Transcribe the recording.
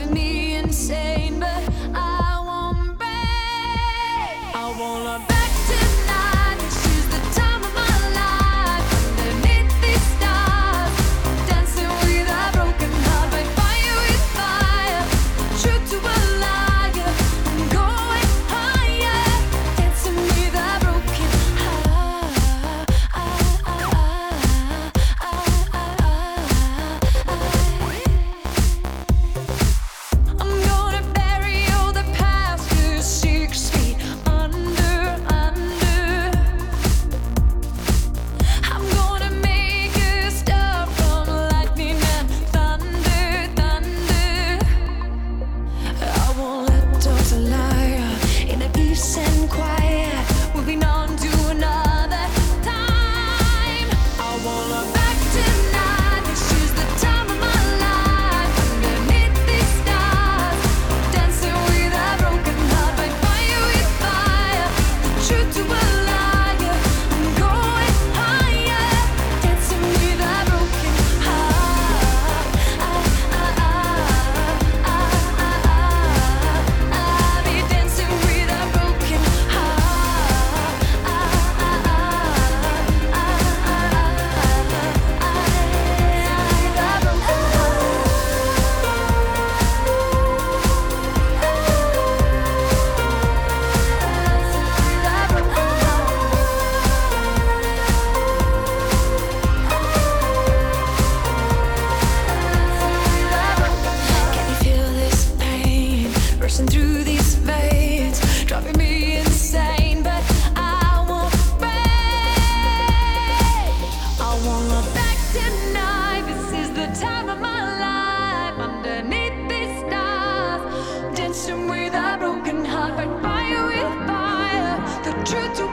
driving me insane, but I won't break. I won't look back tonight. This is the time of my life. Underneath these stars, dancing with a broken heart. By fire with fire, true to a liar. I'm going higher, dancing with a broken heart. I'm gonna bury all the past 6 feet under. I'm gonna make a star from lightning and thunder. I won't let dogs a liar in a peace and quiet. Moving on to another time. I won't look back tonight. This is the time of my life. Underneath these stars, dancing with a broken heart. By fire with fire, the truth to a liar. I'm going higher, dancing with a broken heart. I'll be dancing with a broken heart. Can you feel this pain rushing through these veins, driving me insane? But I won't break. I won't look back tonight. This is the time of my life. Underneath these stars, dancing with a broken heart. By fire with fire, the truth to